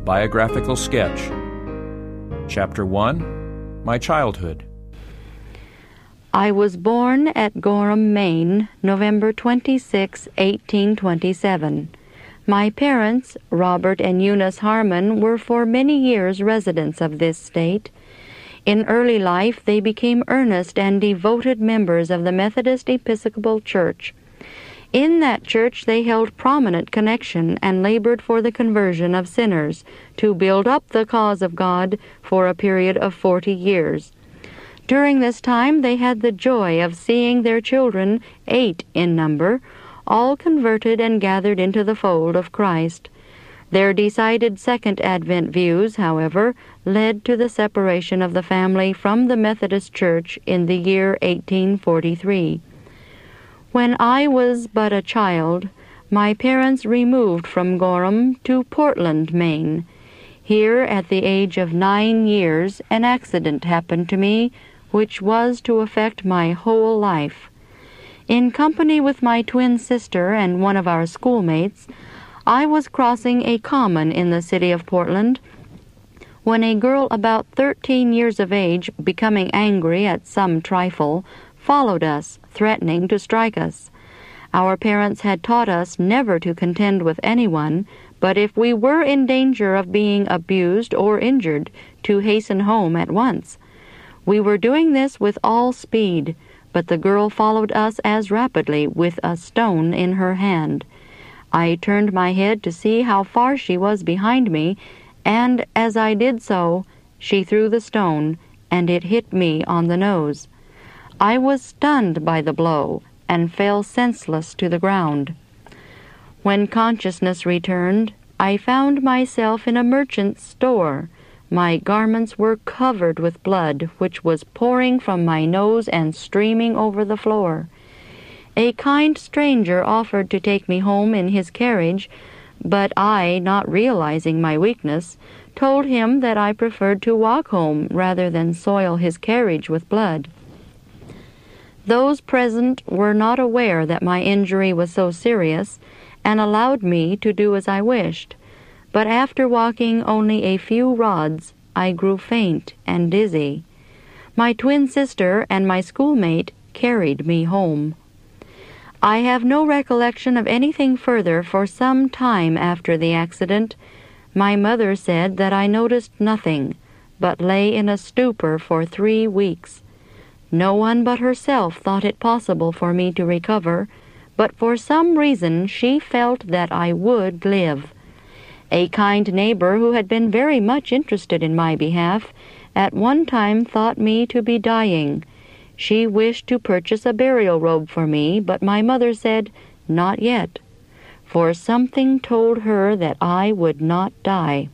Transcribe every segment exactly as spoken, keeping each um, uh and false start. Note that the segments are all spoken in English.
Biographical Sketch. Chapter one, My Childhood. I was born at Gorham, Maine, November twenty-sixth, eighteen twenty-seven. My parents, Robert and Eunice Harmon, were for many years residents of this state. In early life, they became earnest and devoted members of the Methodist Episcopal Church. In that church they held prominent connection and labored for the conversion of sinners, to build up the cause of God for a period of forty years. During this time they had the joy of seeing their children, eight in number, all converted and gathered into the fold of Christ. Their decided Second Advent views, however, led to the separation of the family from the Methodist Church in the year eighteen forty-three. When I was but a child, my parents removed from Gorham to Portland, Maine. Here, at the age of nine years, an accident happened to me which was to affect my whole life. In company with my twin sister and one of our schoolmates, I was crossing a common in the city of Portland when a girl about thirteen years of age, becoming angry at some trifle, followed us, threatening to strike us. Our parents had taught us never to contend with anyone, but if we were in danger of being abused or injured, to hasten home at once. We were doing this with all speed, but the girl followed us as rapidly, with a stone in her hand. I turned my head to see how far she was behind me, and as I did so, she threw the stone, and it hit me on the nose. I was stunned by the blow and fell senseless to the ground. When consciousness returned, I found myself in a merchant's store. My garments were covered with blood, which was pouring from my nose and streaming over the floor. A kind stranger offered to take me home in his carriage, but I, not realizing my weakness, told him that I preferred to walk home rather than soil his carriage with blood. Those present were not aware that my injury was so serious, and allowed me to do as I wished. But after walking only a few rods, I grew faint and dizzy. My twin sister and my schoolmate carried me home. I have no recollection of anything further for some time after the accident. My mother said that I noticed nothing, but lay in a stupor for three weeks. No one but herself thought it possible for me to recover, but for some reason she felt that I would live. A kind neighbor who had been very much interested in my behalf at one time thought me to be dying. She wished to purchase a burial robe for me, but my mother said, "Not yet," for something told her that I would not die.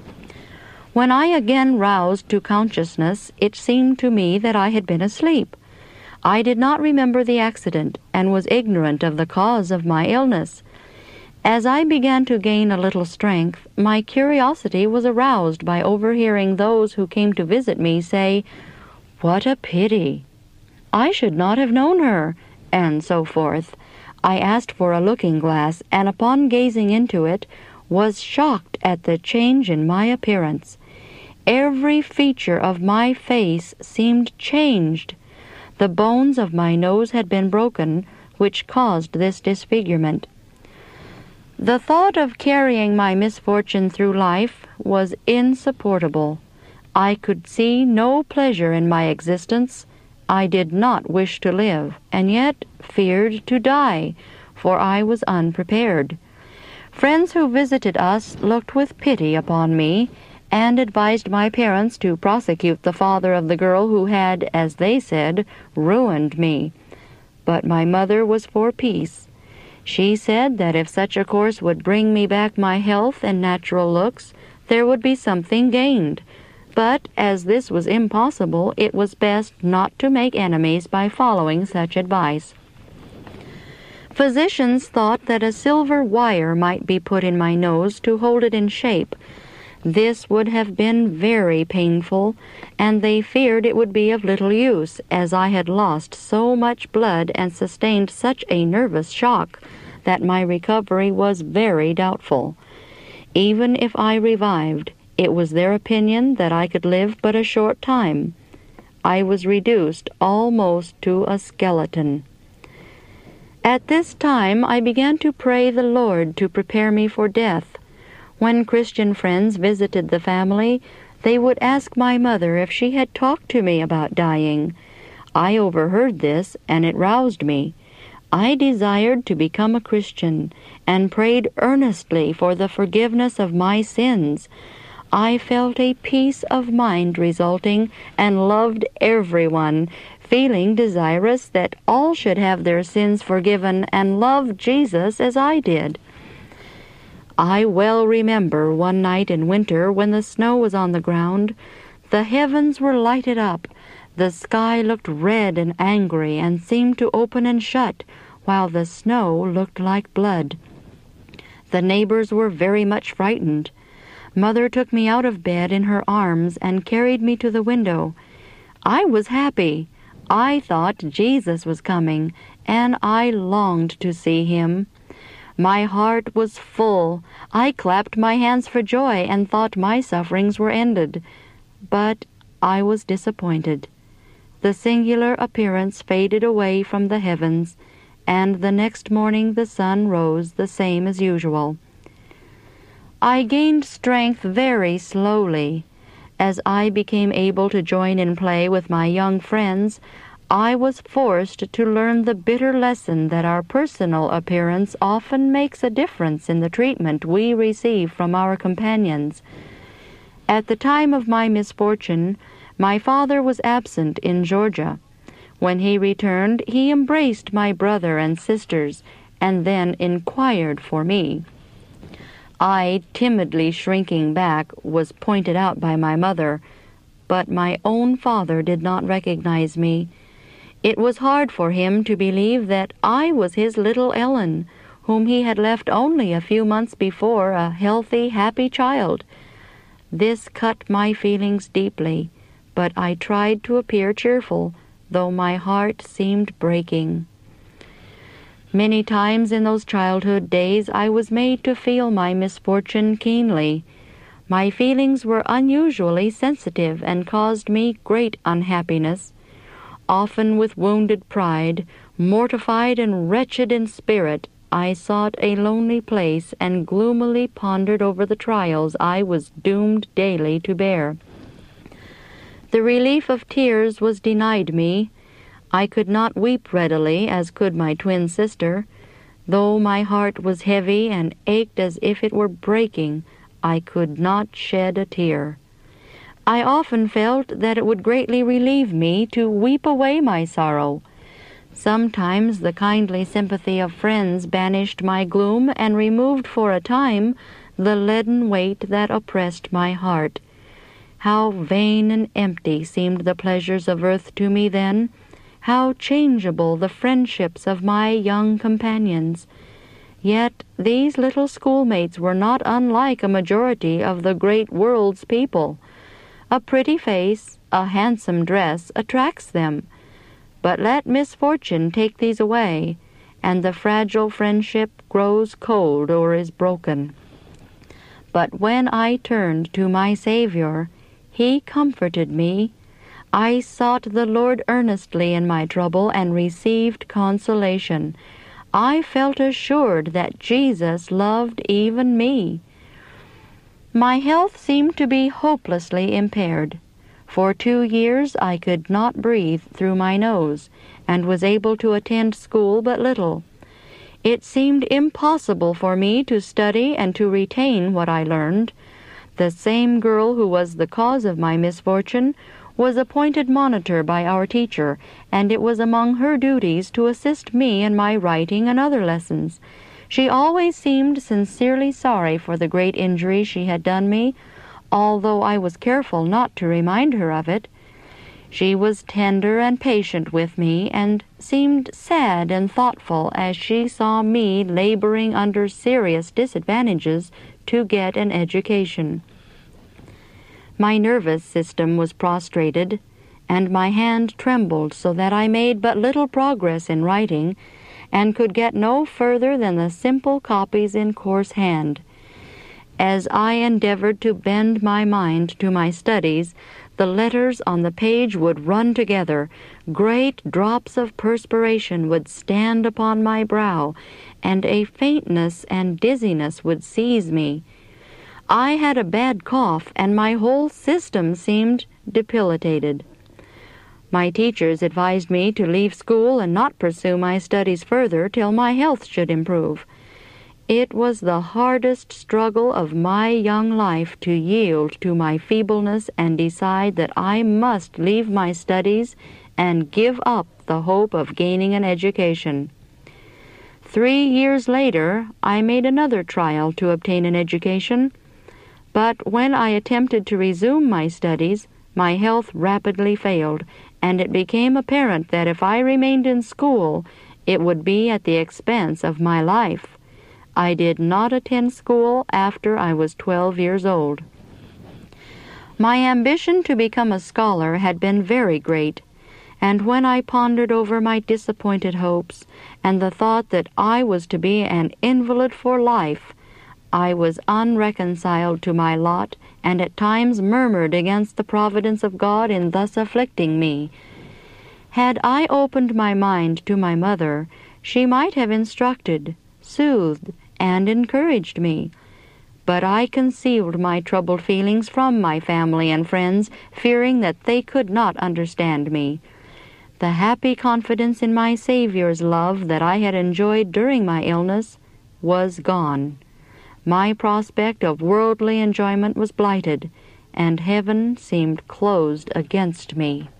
When I again roused to consciousness, it seemed to me that I had been asleep. I did not remember the accident, and was ignorant of the cause of my illness. As I began to gain a little strength, my curiosity was aroused by overhearing those who came to visit me say, "What a pity! I should not have known her," and so forth. I asked for a looking-glass, and upon gazing into it, was shocked at the change in my appearance. Every feature of my face seemed changed. The bones of my nose had been broken, which caused this disfigurement. The thought of carrying my misfortune through life was insupportable. I could see no pleasure in my existence. I did not wish to live, and yet feared to die, for I was unprepared. Friends who visited us looked with pity upon me, and advised my parents to prosecute the father of the girl who had, as they said, ruined me. But my mother was for peace. She said that if such a course would bring me back my health and natural looks, there would be something gained. But as this was impossible, it was best not to make enemies by following such advice. Physicians thought that a silver wire might be put in my nose to hold it in shape. This would have been very painful, and they feared it would be of little use, as I had lost so much blood and sustained such a nervous shock that my recovery was very doubtful. Even if I revived, it was their opinion that I could live but a short time. I was reduced almost to a skeleton. At this time I began to pray the Lord to prepare me for death. When Christian friends visited the family, they would ask my mother if she had talked to me about dying. I overheard this, and it roused me. I desired to become a Christian, and prayed earnestly for the forgiveness of my sins. I felt a peace of mind resulting, and loved everyone, feeling desirous that all should have their sins forgiven and love Jesus as I did. I well remember one night in winter when the snow was on the ground. The heavens were lighted up. The sky looked red and angry and seemed to open and shut, while the snow looked like blood. The neighbors were very much frightened. Mother took me out of bed in her arms and carried me to the window. I was happy. I thought Jesus was coming, and I longed to see him. My heart was full. I clapped my hands for joy and thought my sufferings were ended. But I was disappointed. The singular appearance faded away from the heavens, and the next morning the sun rose the same as usual. I gained strength very slowly. As I became able to join in play with my young friends, I was forced to learn the bitter lesson that our personal appearance often makes a difference in the treatment we receive from our companions. At the time of my misfortune, my father was absent in Georgia. When he returned, he embraced my brother and sisters, and then inquired for me. I, timidly shrinking back, was pointed out by my mother, but my own father did not recognize me. It was hard for him to believe that I was his little Ellen, whom he had left only a few months before a healthy, happy child. This cut my feelings deeply, but I tried to appear cheerful, though my heart seemed breaking. Many times in those childhood days I was made to feel my misfortune keenly. My feelings were unusually sensitive and caused me great unhappiness. Often with wounded pride, mortified and wretched in spirit, I sought a lonely place and gloomily pondered over the trials I was doomed daily to bear. The relief of tears was denied me. I could not weep readily, as could my twin sister. Though my heart was heavy and ached as if it were breaking, I could not shed a tear. I often felt that it would greatly relieve me to weep away my sorrow. Sometimes the kindly sympathy of friends banished my gloom and removed for a time the leaden weight that oppressed my heart. How vain and empty seemed the pleasures of earth to me then! How changeable the friendships of my young companions! Yet these little schoolmates were not unlike a majority of the great world's people. A pretty face, a handsome dress attracts them. But let misfortune take these away, and the fragile friendship grows cold or is broken. But when I turned to my Savior, He comforted me. I sought the Lord earnestly in my trouble and received consolation. I felt assured that Jesus loved even me. My health seemed to be hopelessly impaired. For two years I could not breathe through my nose, and was able to attend school but little. It seemed impossible for me to study and to retain what I learned. The same girl who was the cause of my misfortune was appointed monitor by our teacher, and it was among her duties to assist me in my writing and other lessons. She always seemed sincerely sorry for the great injury she had done me, although I was careful not to remind her of it. She was tender and patient with me, and seemed sad and thoughtful as she saw me laboring under serious disadvantages to get an education. My nervous system was prostrated, and my hand trembled so that I made but little progress in writing, and could get no further than the simple copies in coarse hand. As I endeavored to bend my mind to my studies, the letters on the page would run together, great drops of perspiration would stand upon my brow, and a faintness and dizziness would seize me. I had a bad cough, and my whole system seemed debilitated. My teachers advised me to leave school and not pursue my studies further till my health should improve. It was the hardest struggle of my young life to yield to my feebleness and decide that I must leave my studies and give up the hope of gaining an education. Three years later, I made another trial to obtain an education, but when I attempted to resume my studies, my health rapidly failed, and it became apparent that if I remained in school, it would be at the expense of my life. I did not attend school after I was twelve years old. My ambition to become a scholar had been very great, and when I pondered over my disappointed hopes and the thought that I was to be an invalid for life, I was unreconciled to my lot and at times murmured against the providence of God in thus afflicting me. Had I opened my mind to my mother, she might have instructed, soothed, and encouraged me. But I concealed my troubled feelings from my family and friends, fearing that they could not understand me. The happy confidence in my Savior's love that I had enjoyed during my illness was gone. My prospect of worldly enjoyment was blighted, and heaven seemed closed against me.